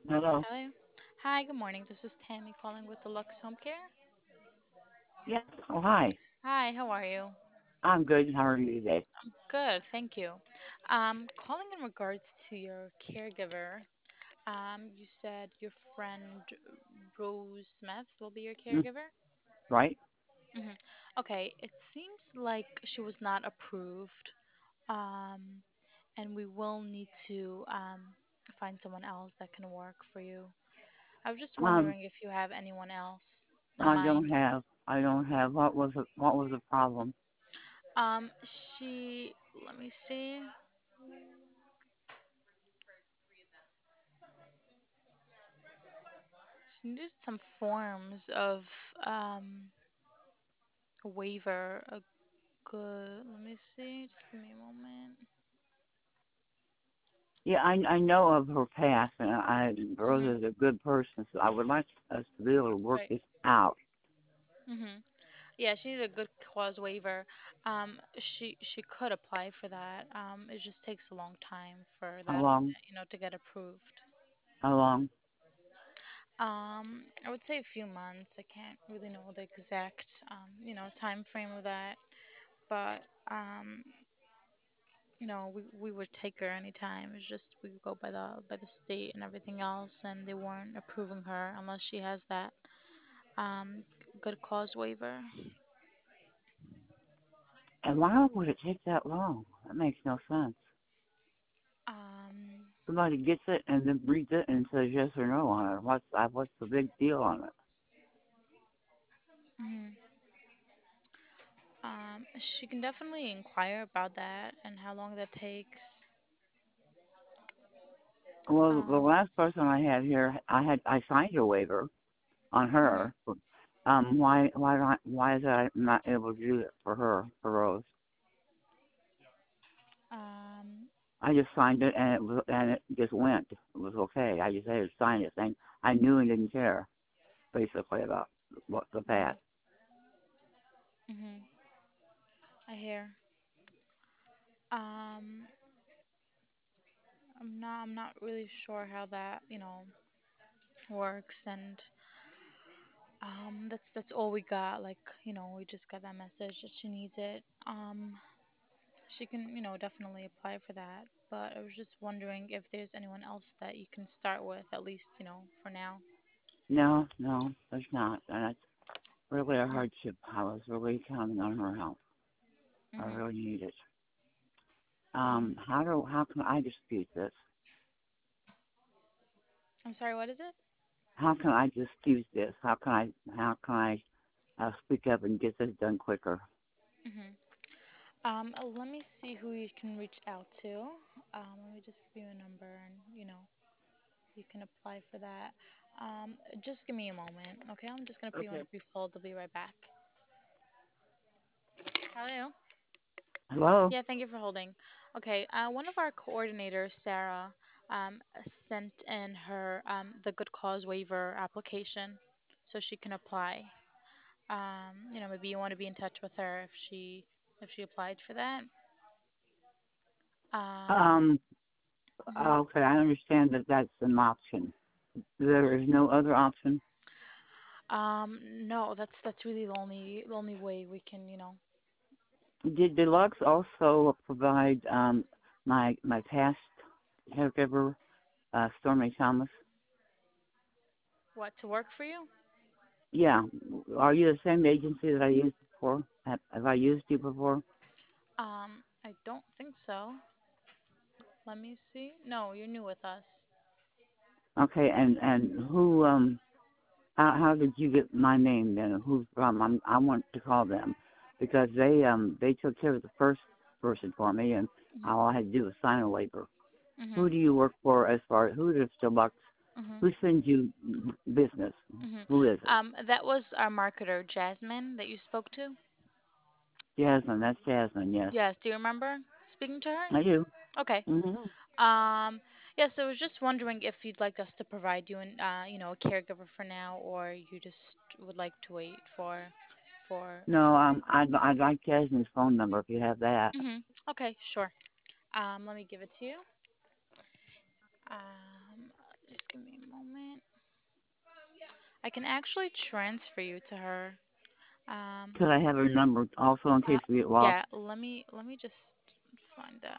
Hello. Hello. Hi, good morning. This is Tammy calling with the Lux Home Care. Yes. Oh, hi. Hi, how are you? I'm good. How are you today? Good, thank you. Calling in regards to your caregiver. You said your friend Rose Smith will be your Mm, caregiver? right. hmm Okay, it seems like she was not approved, um, and we will need to find someone else that can work for you. I was just Um, wondering if you have anyone else in I mind. don't have. I don't have. What was the problem? Let me see. She needed some forms of a waiver. A good. Let me see. Just give me a moment. Yeah, I know of her past, and Mhm. Rose is a good person, so I would like us to be able to work Right. this out. Mhm. Yeah, she needed a good cause waiver. She could apply for that. It just takes a long time for How that, long? to get approved. How long? I would say a few months. I can't really know the exact, time frame of that, but we would take her anytime. It's just we would go by the state and everything else, and they weren't approving her unless she has that good cause waiver. And why would it take that long? That makes no sense. Um, Somebody gets it and then reads it and says yes or no on it. What's the big deal on it? mhm. She can definitely inquire about that and how long that takes. Well, the Um, last person I had here, I signed a waiver on mhm. her. Why is I not able to do it for her for Rose? Um, I just signed it and it just went. It was okay. I just had to sign it, saying I knew and didn't care basically about what the mhm. past. Mhm. I hear. Um, I'm not really sure how that works, and that's all we got. Like, we just got that message that she needs it. She can, definitely apply for that. But I was just wondering if there's anyone else that you can start with, at least, for now. No, no, there's not, and it's really a Mm, hardship. I was really counting on her help. I mhm. really need it. Mhm. How can I dispute this? I'm sorry. What is it? How can I dispute this? How can I speak up and get this done quicker? Mhm. Let me see who you can reach out to. Let me just give you a number, and you can apply for that. Just give me a moment, okay? I'm just gonna put you on Okay. a brief hold. I'll be right back. Hello. Hello. Yeah, thank you for holding. Okay, one of our coordinators, Sarah, sent in her the good cause waiver application, so she can apply. Maybe you want to be in touch with her if she applied for that. Um, Um. mhm. Okay, I understand that that's an option. There is no other option. No, that's really the only way we can, Did Deluxe also provide my past caregiver, Stormy Thomas? what to work for you. Yeah. Are you the same agency that I used before? Have I used you before? I don't think so. Let me see. No, you're new with us. Okay, and who how did you get my name then? Who's from? I want to call them because they took care of the first person for me, and Mhm. all I had to do was sign a waiver. Who Mhm. do you work for as far as who does Deluxe? Mhm. Who sends you business? Mhm. Who is it? That was our marketer, Jasmine, that you spoke to. Jasmine. That's Jasmine. Yes, Yes. Do you remember speaking to her? I do. Okay. Hmm. Yeah. So I was just wondering if you'd like us to provide you a caregiver for now, or you just would like to wait for. No, I'd like Jasmine's phone number if you have that. Okay. Sure. Let me give it to you. Um, just give me a I can actually transfer you to her. Um, Could I have her number also in uh, case we get lost? yeah, let me just find that.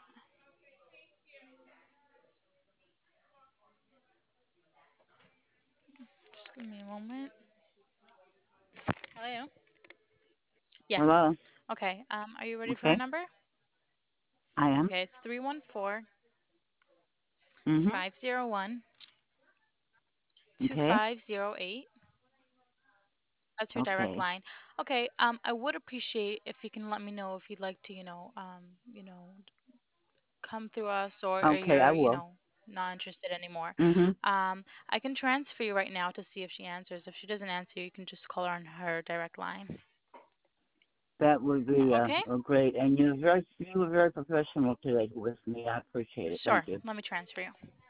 Just give me a moment. Hello. Yes. Hello? Okay. Are you ready for her Okay, number? I am. Okay, it's 314 Mhm. 501 Okay. 2508. That's her direct Okay. line. Okay. I would appreciate if you can let me know if you'd like to, come through us, or Okay, I you're, will. not interested anymore. Mhm. I can transfer you right now to see if she answers. If she doesn't answer, you can just call her on her direct line. That would be Okay? great. And you were very professional today with me. I appreciate it. Thank Sure. you. Let me transfer you.